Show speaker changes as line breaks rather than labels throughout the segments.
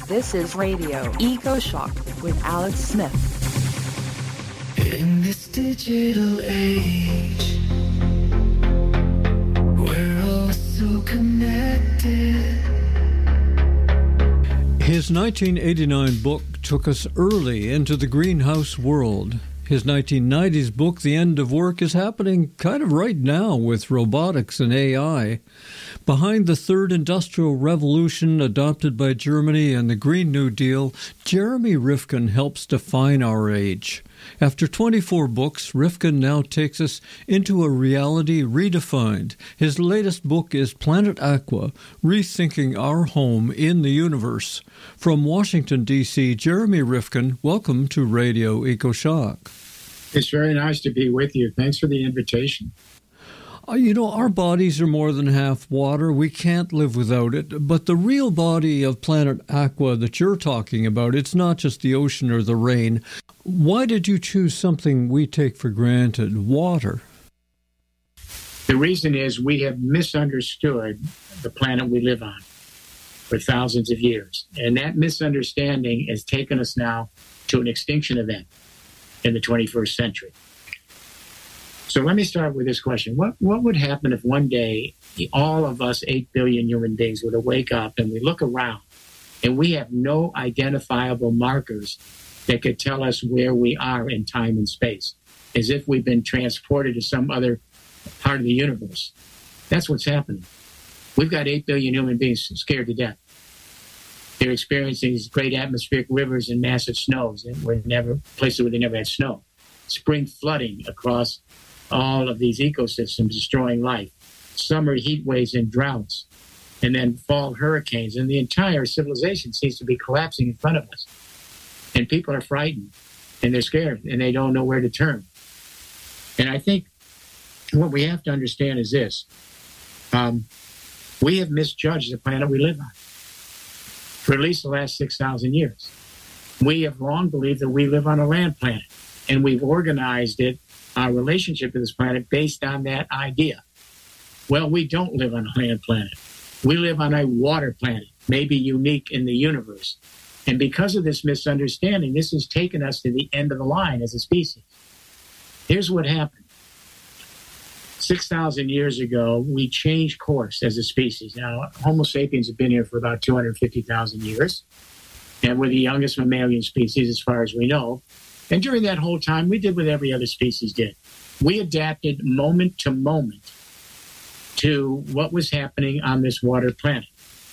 This is Radio Eco Shock with Alex Smith.
In this digital age, we're all so connected.
His 1989 book took us early into the greenhouse world. His 1990s book, The End of Work, is happening kind of right now with robotics and AI. Behind the third industrial revolution adopted by Germany and the Green New Deal, Jeremy Rifkin helps define our age. After 24 books, Rifkin now takes us into a reality redefined. His latest book is Planet Aqua, Rethinking Our Home in the Universe. From Washington, D.C., Jeremy Rifkin, welcome to Radio EcoShock.
It's very nice to be with you. Thanks for the invitation.
Our bodies are more than half water. We can't live without it. But the real body of Planet Aqua that you're talking about, it's not just the ocean or the rain. Why did you choose something we take for granted, water?
The reason is we have misunderstood the planet we live on for thousands of years. And that misunderstanding has taken us now to an extinction event in the 21st century. So let me start with this question. What would happen if one day all of us 8 billion human beings were to wake up and we look around and we have no identifiable markers that could tell us where we are in time and space, as if we've been transported to some other part of the universe? That's what's happening. We've got 8 billion human beings scared to death. They're experiencing these great atmospheric rivers and massive snows that were places where they never had snow. Spring flooding across all of these ecosystems, destroying life. Summer heat waves and droughts. And then fall hurricanes. And the entire civilization seems to be collapsing in front of us. And people are frightened. And they're scared. And they don't know where to turn. And I think what we have to understand is this. We have misjudged the planet we live on for at least the last 6,000 years. We have long believed that we live on a land planet, and we've organized our relationship to this planet based on that idea. Well, we don't live on a land planet. We live on a water planet, maybe unique in the universe. And because of this misunderstanding, this has taken us to the end of the line as a species. Here's what happened. 6,000 years ago, we changed course as a species. Now, Homo sapiens have been here for about 250,000 years, and we're the youngest mammalian species as far as we know. And during that whole time, we did what every other species did. We adapted moment to moment to what was happening on this water planet.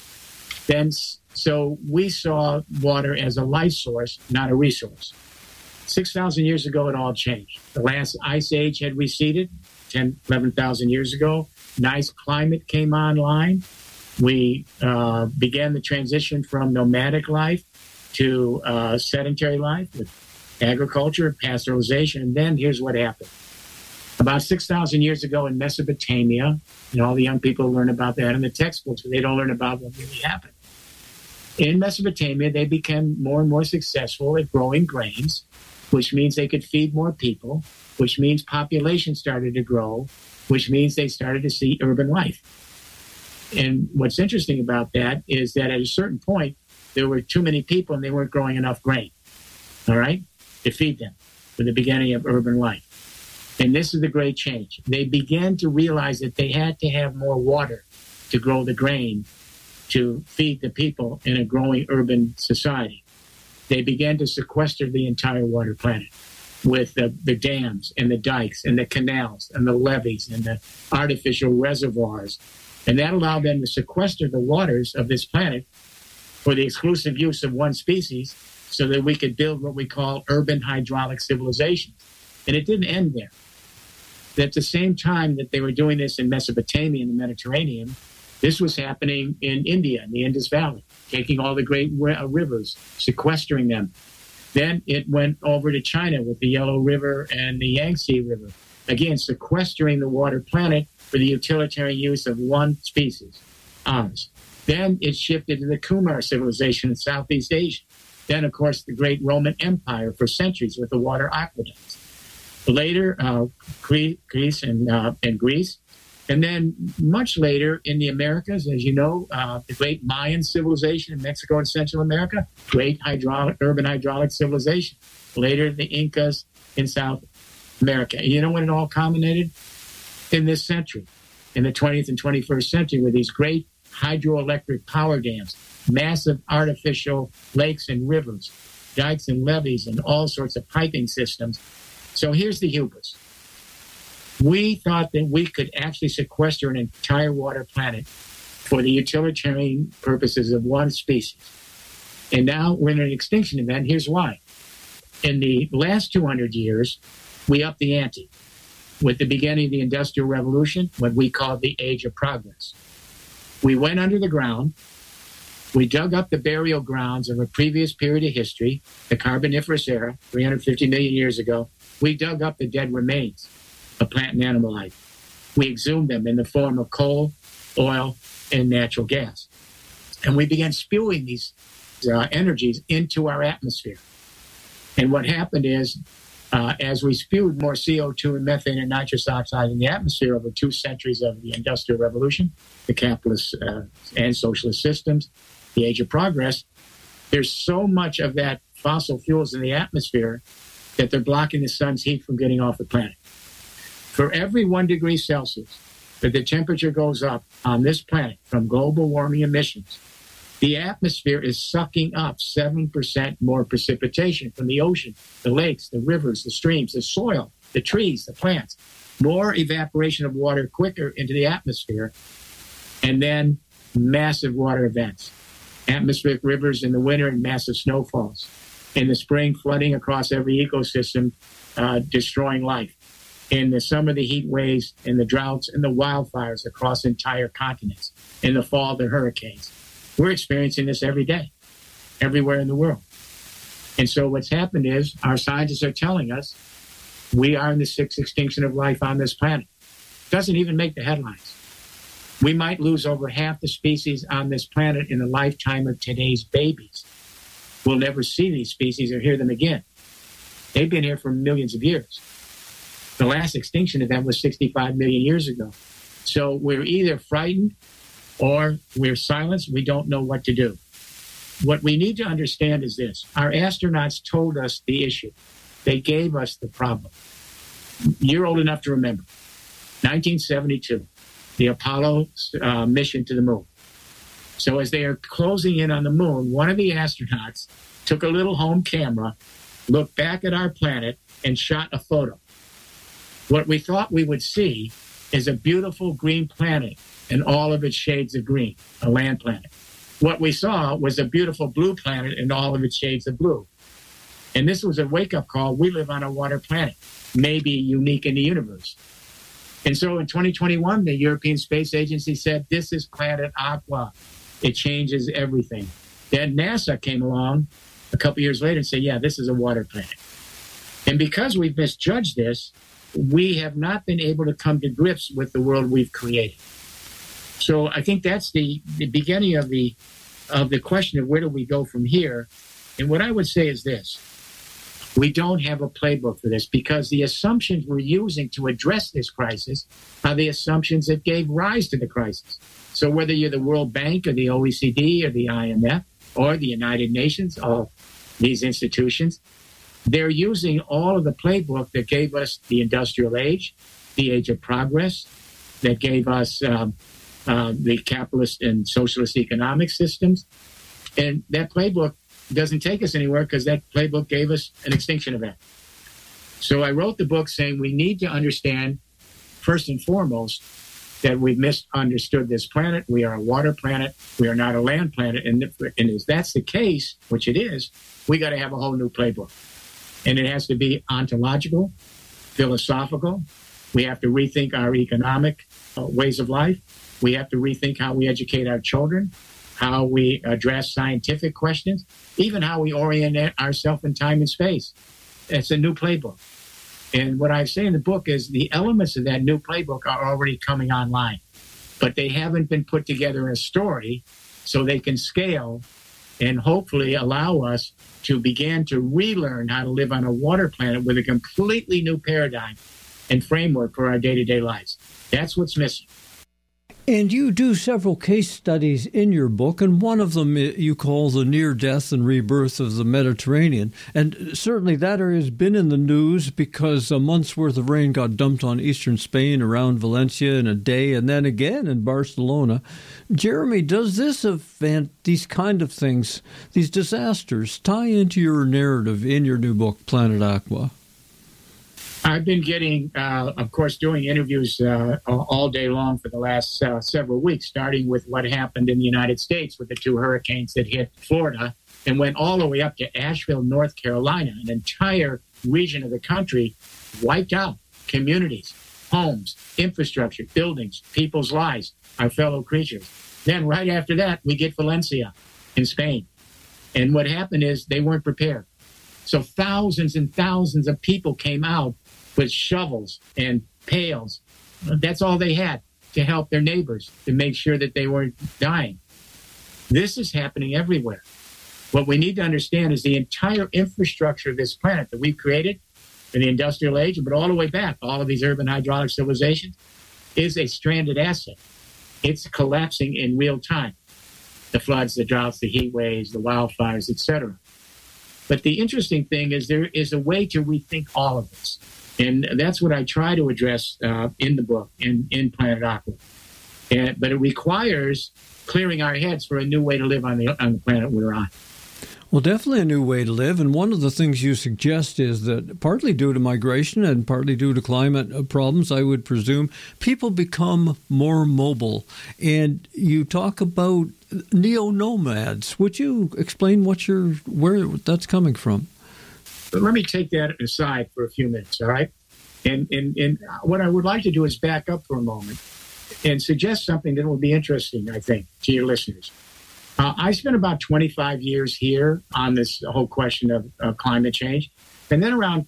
So we saw water as a life source, not a resource. 6,000 years ago, it all changed. The last ice age had receded 10, 11,000 years ago. Nice climate came online. We began the transition from nomadic life to sedentary life with agriculture, pastoralization. And then here's what happened. About 6,000 years ago in Mesopotamia, and all the young people learn about that in the textbooks, but they don't learn about what really happened. In Mesopotamia, they became more and more successful at growing grains, which means they could feed more people, which means population started to grow, which means they started to see urban life. And what's interesting about that is that at a certain point, there were too many people and they weren't growing enough grain, all right, to feed them for the beginning of urban life. And this is the great change. They began to realize that they had to have more water to grow the grain to feed the people in a growing urban society. They began to sequester the entire water planet with the dams and the dikes and the canals and the levees and the artificial reservoirs. And that allowed them to sequester the waters of this planet for the exclusive use of one species so that we could build what we call urban hydraulic civilization. And it didn't end there. At the same time that they were doing this in Mesopotamia and the Mediterranean, this was happening in India, in the Indus Valley, taking all the great rivers, sequestering them. Then it went over to China with the Yellow River and the Yangtze River. Again, sequestering the water planet for the utilitarian use of one species, ours. Then it shifted to the Kumar civilization in Southeast Asia. Then, of course, the great Roman Empire for centuries with the water aqueducts. Later, Greece And then much later in the Americas, as you know, the great Mayan civilization in Mexico and Central America, great urban hydraulic civilization. Later, the Incas in South America. And you know when it all culminated? In this century, in the 20th and 21st century, with these great hydroelectric power dams, massive artificial lakes and rivers, dikes and levees, and all sorts of piping systems. So here's the hubris. We thought that we could actually sequester an entire water planet for the utilitarian purposes of one species. And now we're in an extinction event. Here's why. In the last 200 years, we upped the ante with the beginning of the Industrial Revolution, what we call the Age of Progress. We went under the ground. We dug up the burial grounds of a previous period of history, the Carboniferous era, 350 million years ago. We dug up the dead remains of plant and animal life. We exhumed them in the form of coal, oil, and natural gas. And we began spewing these energies into our atmosphere. And what happened is, as we spewed more CO2 and methane and nitrous oxide in the atmosphere over 2 centuries of the Industrial Revolution, the capitalist and socialist systems, the Age of Progress, there's so much of that fossil fuels in the atmosphere that they're blocking the sun's heat from getting off the planet. For every 1 degree Celsius that the temperature goes up on this planet from global warming emissions, the atmosphere is sucking up 7% more precipitation from the ocean, the lakes, the rivers, the streams, the soil, the trees, the plants. More evaporation of water quicker into the atmosphere, and then massive water events. Atmospheric rivers in the winter and massive snowfalls. In the spring, flooding across every ecosystem, destroying life. In the summer, the heat waves and the droughts and the wildfires across entire continents. In the fall, the hurricanes. We're experiencing this every day, everywhere in the world. And so what's happened is our scientists are telling us we are in the 6th extinction of life on this planet. Doesn't even make the headlines. We might lose over half the species on this planet in the lifetime of today's babies. We'll never see these species or hear them again. They've been here for millions of years. The last extinction event was 65 million years ago. So we're either frightened or we're silenced. We don't know what to do. What we need to understand is this. Our astronauts told us the issue. They gave us the problem. You're old enough to remember. 1972, the Apollo mission to the moon. So as they are closing in on the moon, one of the astronauts took a little home camera, looked back at our planet, and shot a photo. What we thought we would see is a beautiful green planet in all of its shades of green, a land planet. What we saw was a beautiful blue planet in all of its shades of blue. And this was a wake-up call. We live on a water planet, maybe unique in the universe. And so in 2021, the European Space Agency said, this is Planet Aqua. It changes everything. Then NASA came along a couple years later and said, yeah, this is a water planet. And because we've misjudged this, we have not been able to come to grips with the world we've created. So I think that's the beginning of the question of where do we go from here. And what I would say is this. We don't have a playbook for this because the assumptions we're using to address this crisis are the assumptions that gave rise to the crisis. So whether you're the World Bank or the OECD or the IMF or the United Nations, all these institutions, they're using all of the playbook that gave us the industrial age, the age of progress, that gave us the capitalist and socialist economic systems. And that playbook doesn't take us anywhere because that playbook gave us an extinction event. So I wrote the book saying we need to understand, first and foremost, that we've misunderstood this planet. We are a water planet. We are not a land planet. And if that's the case, which it is, we got to have a whole new playbook. And it has to be ontological, philosophical. We have to rethink our economic ways of life. We have to rethink how we educate our children, how we address scientific questions, even how we orient ourselves in time and space. It's a new playbook. And what I say in the book is the elements of that new playbook are already coming online, but they haven't been put together in a story so they can scale and hopefully allow us to begin to relearn how to live on a water planet with a completely new paradigm and framework for our day-to-day lives. That's what's missing.
And you do several case studies in your book, and one of them you call the near death and rebirth of the Mediterranean. And certainly that area has been in the news because a month's worth of rain got dumped on eastern Spain around Valencia in a day, and then again in Barcelona. Jeremy, does this event, these kind of things, these disasters, tie into your narrative in your new book, Planet Aqua?
I've been getting, of course, doing interviews all day long for the last several weeks, starting with what happened in the United States with the two hurricanes that hit Florida and went all the way up to Asheville, North Carolina, an entire region of the country wiped out. Communities, homes, infrastructure, buildings, people's lives, our fellow creatures. Then right after that, we get Valencia in Spain. And what happened is they weren't prepared. So thousands and thousands of people came out with shovels and pails. That's all they had to help their neighbors, to make sure that they weren't dying. This is happening everywhere. What we need to understand is the entire infrastructure of this planet that we've created in the industrial age, but all the way back, all of these urban hydraulic civilizations, is a stranded asset. It's collapsing in real time. The floods, the droughts, the heat waves, the wildfires, etc. But the interesting thing is there is a way to rethink all of this. And that's what I try to address in the book, in Planet Aqua. But it requires clearing our heads for a new way to live on the planet we're on.
Well, definitely a new way to live. And one of the things you suggest is that partly due to migration and partly due to climate problems, I would presume, people become more mobile. And you talk about neo-nomads. Would you explain where that's coming from?
But let me take that aside for a few minutes, all right? And what I would like to do is back up for a moment and suggest something that will be interesting, I think, to your listeners. I spent about 25 years here on this whole question of climate change. And then around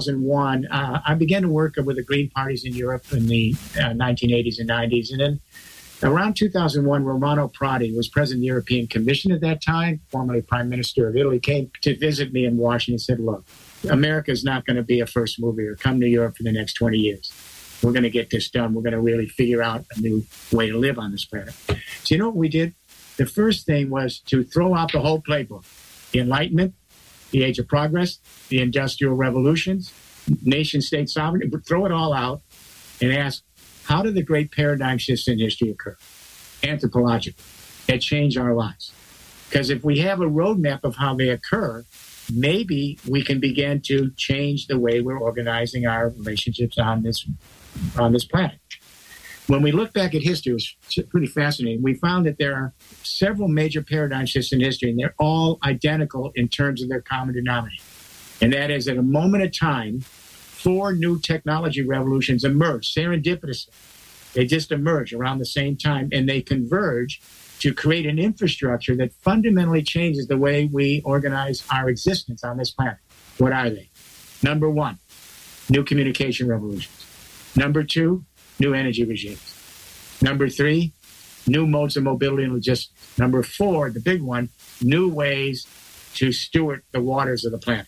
2001, I began to work with the Green parties in Europe in the 1980s and 90s. And then around 2001, Romano Prodi was president of the European Commission at that time, formerly prime minister of Italy, came to visit me in Washington and said, look, America is not going to be a first mover. Come to Europe for the next 20 years. We're going to get this done. We're going to really figure out a new way to live on this planet. So you know what we did? The first thing was to throw out the whole playbook. The Enlightenment, the Age of Progress, the Industrial Revolutions, nation-state sovereignty, throw it all out and ask, how did the great paradigm shifts in history occur? Anthropological, that change our lives. Because if we have a roadmap of how they occur, maybe we can begin to change the way we're organizing our relationships on this planet. When we look back at history, it was pretty fascinating. We found that there are several major paradigm shifts in history, and they're all identical in terms of their common denominator. And that is, at a moment of time, 4 new technology revolutions emerged serendipitously. They just emerge around the same time, and they converge to create an infrastructure that fundamentally changes the way we organize our existence on this planet. What are they? Number 1, new communication revolutions. Number 2, new energy regimes. Number 3, new modes of mobility and logistics. Number 4, the big one, new ways to steward the waters of the planet.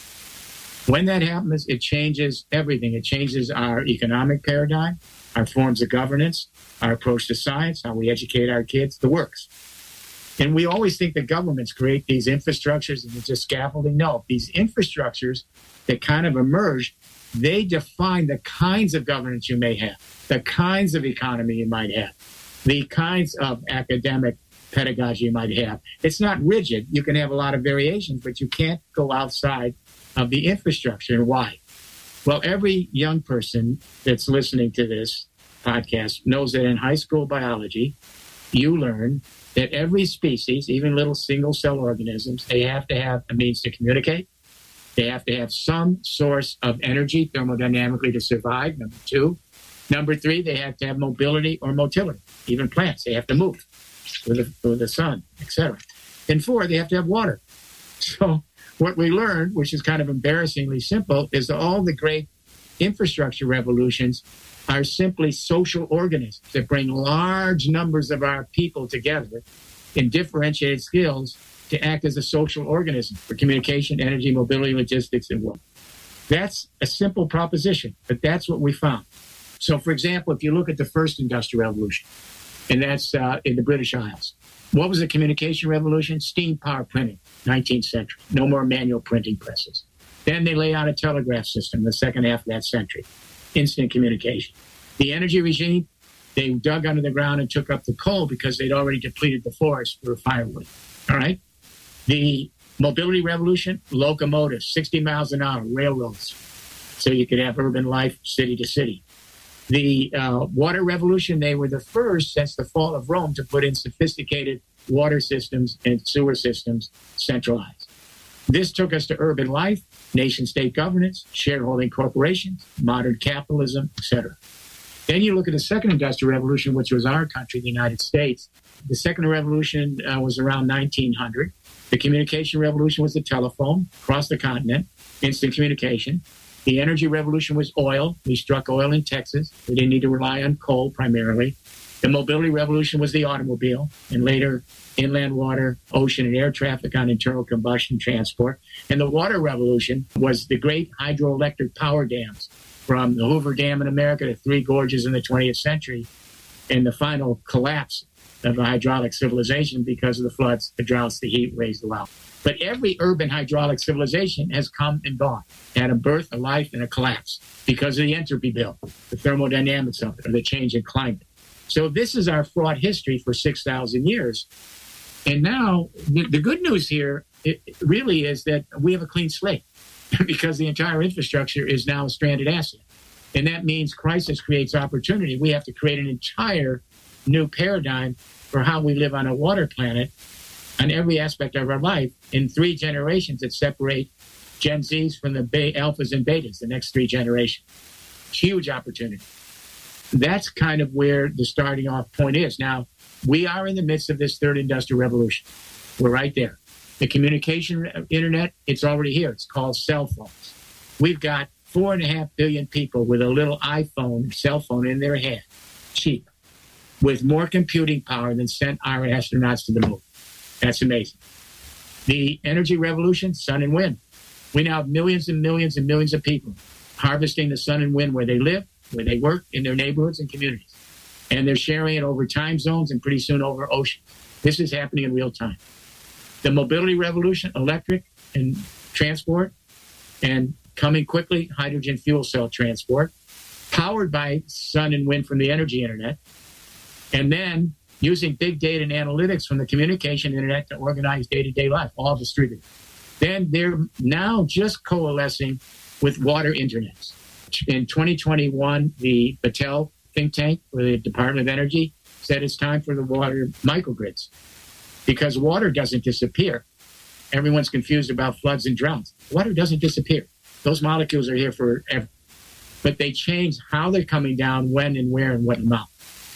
When that happens, it changes everything. It changes our economic paradigm, our forms of governance, our approach to science, how we educate our kids, the works. And we always think that governments create these infrastructures and it's just scaffolding. No, these infrastructures that kind of emerge, they define the kinds of governance you may have, the kinds of economy you might have, the kinds of academic pedagogy you might have. It's not rigid. You can have a lot of variations, but you can't go outside of the infrastructure. And why? Well, every young person that's listening to this podcast knows that in high school biology, you learn that every species, even little single-cell organisms, they have to have a means to communicate. They have to have some source of energy thermodynamically to survive, number 2. Number 3, they have to have mobility or motility. Even plants, they have to move with the sun, etc. And 4, they have to have water. So what we learned, which is kind of embarrassingly simple, is that all the great infrastructure revolutions are simply social organisms that bring large numbers of our people together in differentiated skills to act as a social organism for communication, energy, mobility, logistics, and work. That's a simple proposition, but that's what we found. So, for example, if you look at the first industrial revolution, and that's in the British Isles, what was the communication revolution? Steam power printing, 19th century. No more manual printing presses. Then they lay out a telegraph system in the second half of that century. Instant communication. The energy regime, they dug under the ground and took up the coal because they'd already depleted the forest for firewood. All right? The mobility revolution, locomotives, 60 miles an hour, railroads, so you could have urban life city to city. The water revolution, they were the first since the fall of Rome to put in sophisticated water systems and sewer systems centralized. This took us to urban life, nation-state governance, shareholding corporations, modern capitalism, etc. Then you look at the second industrial revolution, which was our country, the United States. The second revolution was around 1900. The communication revolution was the telephone across the continent, instant communication. The energy revolution was oil. We struck oil in Texas. We didn't need to rely on coal primarily. The mobility revolution was the automobile, and later inland water, ocean, and air traffic on internal combustion transport. And the water revolution was the great hydroelectric power dams, from the Hoover Dam in America to Three Gorges in the 20th century, and the final collapse of the hydraulic civilization because of the floods, the droughts, the heat waves, the wealth. But every urban hydraulic civilization has come and gone, had a birth, a life, and a collapse because of the entropy bill, the thermodynamics of it, or the change in climate. So this is our fraught history for 6,000 years. And now the good news here really is that we have a clean slate because the entire infrastructure is now a stranded asset. And that means crisis creates opportunity. We have to create an entire new paradigm for how we live on a water planet on every aspect of our life in 3 generations that separate Gen Zs from the alphas and betas, the next 3 generations. Huge opportunity. That's kind of where the starting off point is. Now, we are in the midst of this third industrial revolution. We're right there. The communication internet, it's already here. It's called cell phones. We've got 4.5 billion people with a little iPhone, cell phone in their hand, cheap, with more computing power than sent our astronauts to the moon. That's amazing. The energy revolution, sun and wind. We now have millions and millions and millions of people harvesting the sun and wind where they live, where they work, in their neighborhoods and communities. And they're sharing it over time zones and pretty soon over oceans. This is happening in real time. The mobility revolution, electric and transport, and coming quickly, hydrogen fuel cell transport, powered by sun and wind from the energy internet, and then using big data and analytics from the communication internet to organize day-to-day life, all distributed. Then they're now just coalescing with water internets. In 2021, the Battelle think tank for the Department of Energy said it's time for the water microgrids because water doesn't disappear. Everyone's confused about floods and droughts. Water doesn't disappear. Those molecules are here forever. But they change how they're coming down, when and where and what amount.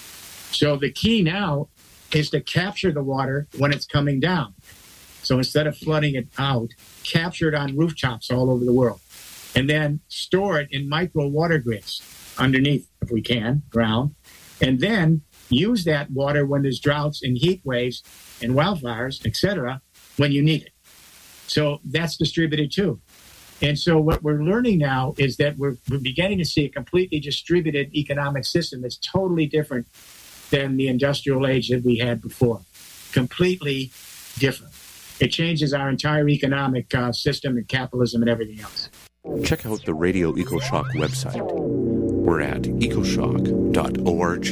So the key now is to capture the water when it's coming down. So instead of flooding it out, capture it on rooftops all over the world. And then store it in micro water grids underneath, if we can, ground. And then use that water when there's droughts and heat waves and wildfires, etc., when you need it. So that's distributed too. And so what we're learning now is that we're beginning to see a completely distributed economic system that's totally different than the industrial age that we had before. Completely different. It changes our entire economic system and capitalism and everything else.
Check out the Radio EcoShock website. We're at ecoshock.org.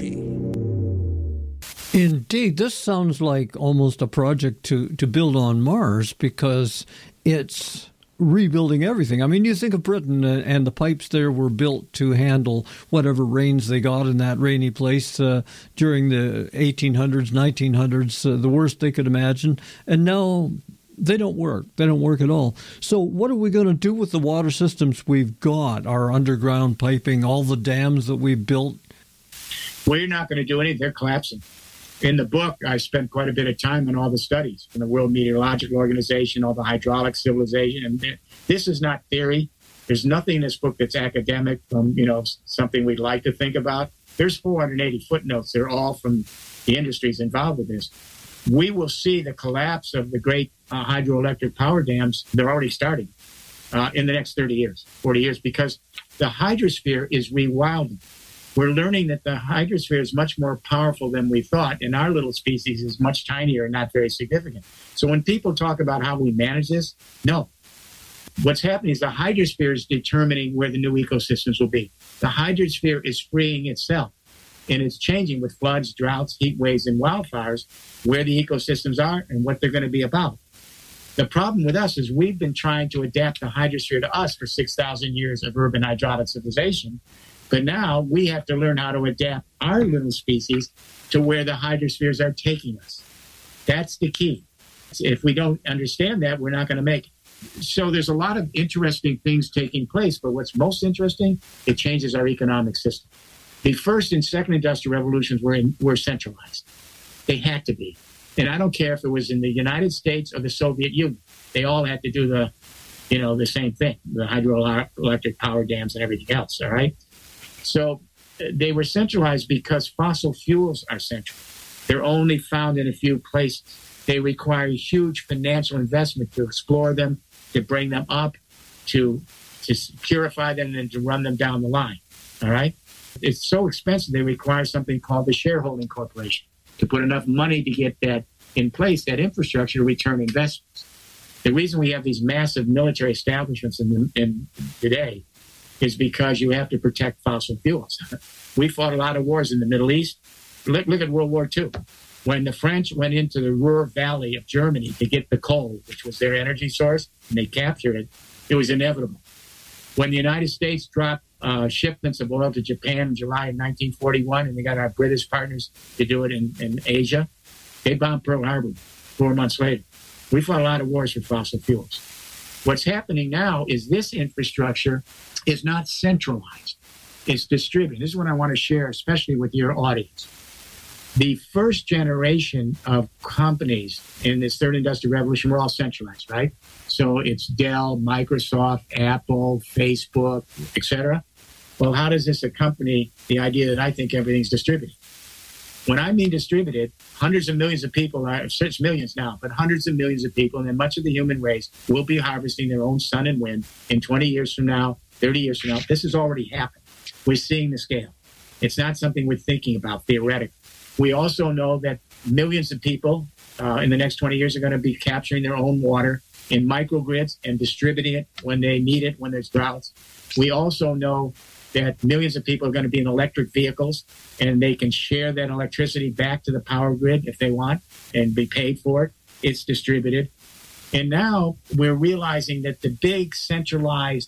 Indeed, this sounds like almost a project to build on Mars because it's rebuilding everything. I mean, you think of Britain and the pipes there were built to handle whatever rains they got in that rainy place during the 1800s, 1900s, the worst they could imagine. And now they don't work. They don't work at all. So what are we going to do with the water systems we've got, our underground piping, all the dams that we've built?
We're not going to do anything. They're collapsing. In the book, I spent quite a bit of time on all the studies from the World Meteorological Organization, all the hydraulic civilization. And this is not theory. There's nothing in this book that's academic from, something we'd like to think about. There's 480 footnotes. They're all from the industries involved with this. We will see the collapse of the great hydroelectric power dams. They're already starting. in the next 30 years, 40 years, because the hydrosphere is rewilding. We're learning that the hydrosphere is much more powerful than we thought, and our little species is much tinier and not very significant. So when people talk about how we manage this, no. What's happening is the hydrosphere is determining where the new ecosystems will be. The hydrosphere is freeing itself, and it's changing with floods, droughts, heat waves, and wildfires, where the ecosystems are and what they're going to be about. The problem with us is we've been trying to adapt the hydrosphere to us for 6,000 years of urban hydraulic civilization. But now we have to learn how to adapt our little species to where the hydrospheres are taking us. That's the key. If we don't understand that, we're not going to make it. So there's a lot of interesting things taking place. But what's most interesting, it changes our economic system. The first and second industrial revolutions were centralized. They had to be. And I don't care if it was in the United States or the Soviet Union. They all had to do the same thing, the hydroelectric power dams and everything else, all right? So they were centralized because fossil fuels are central. They're only found in a few places. They require huge financial investment to explore them, to bring them up, to purify them, and to run them down the line, all right? It's so expensive, they require something called the shareholding corporation to put enough money to get that in place, that infrastructure to return investments. The reason we have these massive military establishments in today is because you have to protect fossil fuels. We fought a lot of wars in the Middle East. Look at World War II. When the French went into the Ruhr Valley of Germany to get the coal, which was their energy source, and they captured it, it was inevitable. When the United States dropped shipments of oil to Japan in July of 1941, and they got our British partners to do it in Asia, they bombed Pearl Harbor 4 months later. We fought a lot of wars for fossil fuels. What's happening now is this infrastructure is not centralized. It's distributed. This is what I want to share, especially with your audience. The first generation of companies in this third industrial revolution were all centralized, right? So it's Dell, Microsoft, Apple, Facebook, etc. Well, how does this accompany the idea that I think everything's distributed? When I mean distributed, hundreds of millions of people, it's millions now, but hundreds of millions of people, and then much of the human race will be harvesting their own sun and wind in 20 years from now, 30 years from now. This has already happened. We're seeing the scale. It's not something we're thinking about theoretically. We also know that millions of people in the next 20 years are going to be capturing their own water in microgrids and distributing it when they need it, when there's droughts. We also know that millions of people are going to be in electric vehicles, and they can share that electricity back to the power grid if they want and be paid for it. It's distributed. And now we're realizing that the big centralized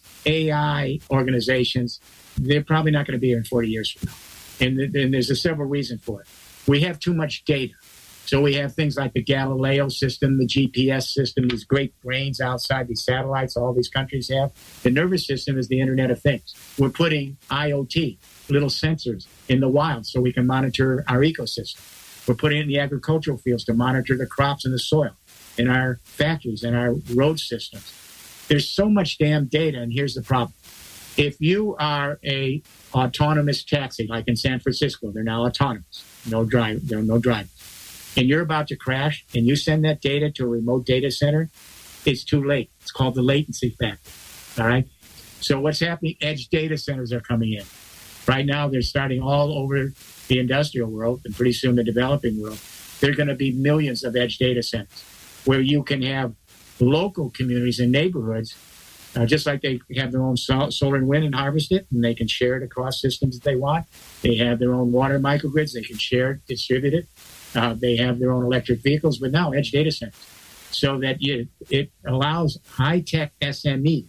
AI organizations, they're probably not going to be here in 40 years from now. And there's several reasons for it. We have too much data. So we have things like the Galileo system, the GPS system, these great brains outside these satellites all these countries have. The nervous system is the Internet of Things. We're putting IoT, little sensors, in the wild so we can monitor our ecosystem. We're putting it in the agricultural fields to monitor the crops and the soil, in our factories and our road systems. There's so much damn data, and here's the problem. If you are a autonomous taxi, like in San Francisco, they're now autonomous. There are no drivers. And you're about to crash, and you send that data to a remote data center, it's too late. It's called the latency factor, all right? So what's happening? Edge data centers are coming in. Right now, they're starting all over the industrial world, and pretty soon the developing world. There are going to be millions of edge data centers where you can have local communities and neighborhoods, just like they have their own solar and wind and harvest it, and they can share it across systems if they want. They have their own water microgrids. They can share it, distribute it. They have their own electric vehicles, but now edge data centers. So that it allows high-tech SMEs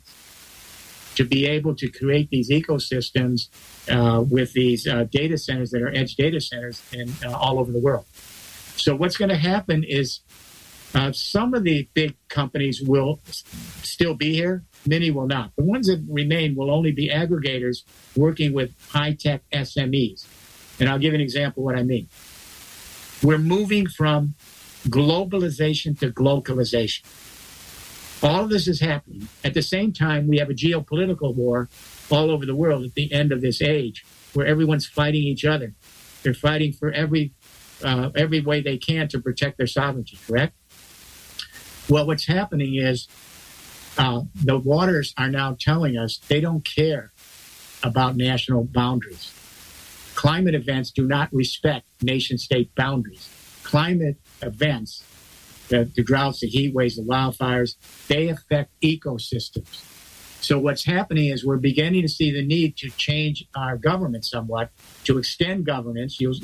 to be able to create these ecosystems with these data centers that are edge data centers all over the world. So what's going to happen is some of the big companies will still be here. Many will not. The ones that remain will only be aggregators working with high-tech SMEs. And I'll give an example of what I mean. We're moving from globalization to glocalization. All of this is happening. At the same time, we have a geopolitical war all over the world at the end of this age, where everyone's fighting each other. They're fighting for every way they can to protect their sovereignty, correct? Well, what's happening is The waters are now telling us they don't care about national boundaries. Climate events do not respect nation-state boundaries. Climate events, the droughts, the heat waves, the wildfires, they affect ecosystems. So what's happening is we're beginning to see the need to change our government somewhat, to extend governance. You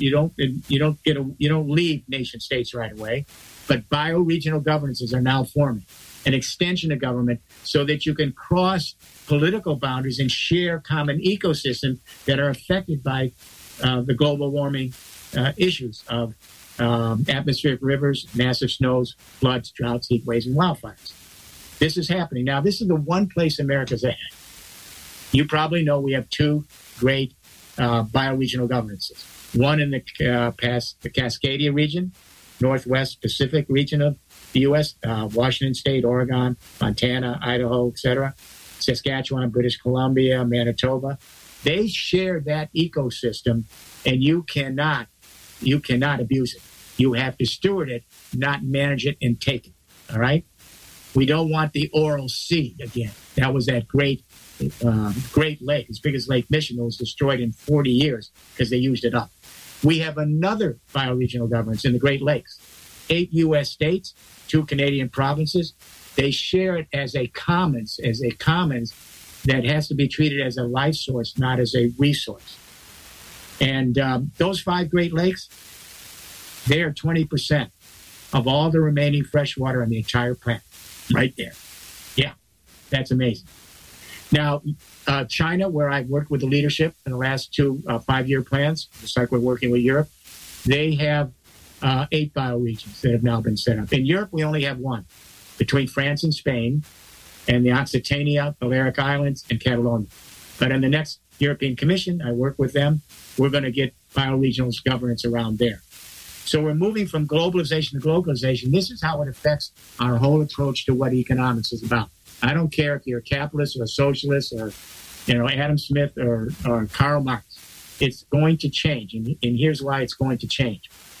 don't leave nation states right away, but bioregional governances are now forming, an extension of government so that you can cross political boundaries and share common ecosystems that are affected by the global warming issues of atmospheric rivers, massive snows, floods, droughts, heat waves, and wildfires. This is happening. Now, this is the one place America's ahead. You probably know we have two great bioregional governances. One in the Cascadia region, Northwest Pacific region of the U.S., Washington State, Oregon, Montana, Idaho, etc., Saskatchewan, British Columbia, Manitoba. They share that ecosystem, and you cannot abuse it. You have to steward it, not manage it and take it. All right? We don't want the Oral Sea again. That was that great lake, as big as Lake Michigan, was destroyed in 40 years because they used it up. We have another bioregional governance in the Great Lakes. 8 U.S. states, 2 Canadian provinces. They share it as a commons that has to be treated as a life source, not as a resource. And those 5 Great Lakes, they are 20% of all the remaining fresh water on the entire planet. Right there. Yeah, that's amazing. Now, China, where I've worked with the leadership in the last 2 5-year plans, just like we're working with Europe, they have 8 bioregions that have now been set up. In Europe, we only have 1, between France and Spain, and the Occitania, Balearic Islands, and Catalonia. But in the next European Commission, I work with them, we're going to get bioregional governance around there. So we're moving from globalization to globalization. This is how it affects our whole approach to what economics is about. I don't care if you're a capitalist or a socialist or, Adam Smith or Karl Marx. It's going to change, and here's why it's going to change.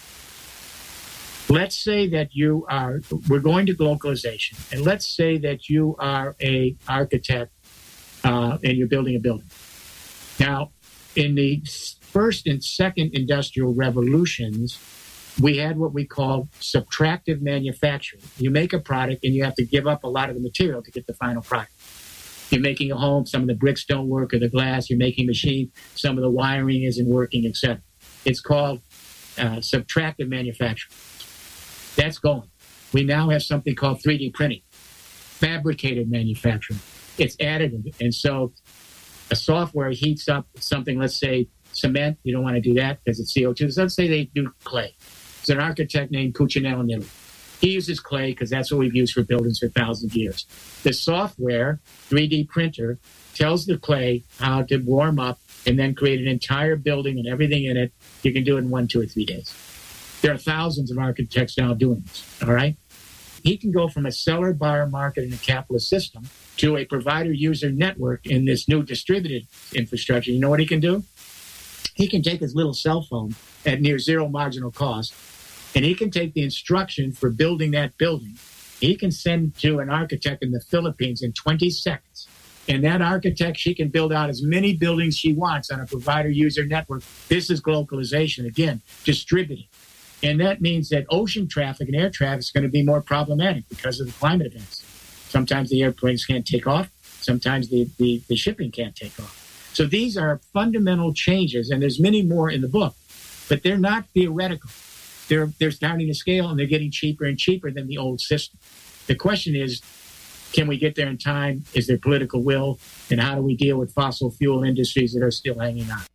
Let's say that we're going to globalization, and let's say that you are an architect and you're building a building. Now, in the first and second industrial revolutions, we had what we call subtractive manufacturing. You make a product and you have to give up a lot of the material to get the final product. You're making a home, some of the bricks don't work or the glass. You're making a machine, some of the wiring isn't working, etc. It's called subtractive manufacturing. That's going. We now have something called 3D printing, fabricated manufacturing. It's additive. And so a software heats up something, let's say cement. You don't want to do that because it's CO2. So let's say they do clay. There's an architect named Cucinello in Italy. He uses clay because that's what we've used for buildings for thousands of years. The software, 3D printer, tells the clay how to warm up and then create an entire building and everything in it. You can do it in 1, 2, or 3 days. There are thousands of architects now doing this, all right? He can go from a seller-buyer market in a capitalist system to a provider-user network in this new distributed infrastructure. You know what he can do? He can take his little cell phone at near zero marginal cost, and he can take the instruction for building that building. He can send to an architect in the Philippines in 20 seconds. And that architect, she can build out as many buildings she wants on a provider-user network. This is globalization, again, distributed. And that means that ocean traffic and air traffic is going to be more problematic because of the climate events. Sometimes the airplanes can't take off. Sometimes the shipping can't take off. So these are fundamental changes, and there's many more in the book, but they're not theoretical. They're starting to scale, and they're getting cheaper and cheaper than the old system. The question is, can we get there in time? Is there political will? And how do we deal with fossil fuel industries that are still hanging on?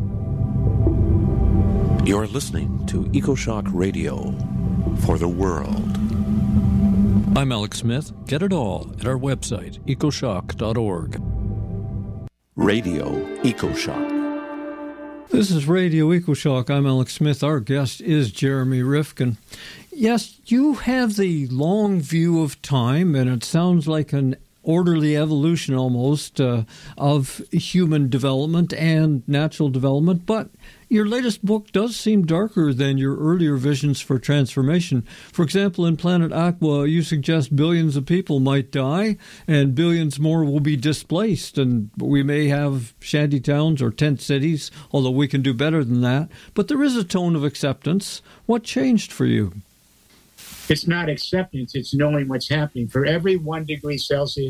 You're listening to EcoShock Radio for the world.
I'm Alex Smith. Get it all at our website, ecoshock.org.
Radio EcoShock.
This is Radio EcoShock. I'm Alex Smith. Our guest is Jeremy Rifkin. Yes, you have the long view of time, and it sounds like an orderly evolution almost of human development and natural development, but Your latest book does seem darker than your earlier visions for transformation. For example, in Planet Aqua, you suggest billions of people might die and billions more will be displaced, and we may have shanty towns or tent cities, although we can do better than that. But there is a tone of acceptance. What changed for you?
It's not acceptance, it's knowing what's happening. For every 1 degree Celsius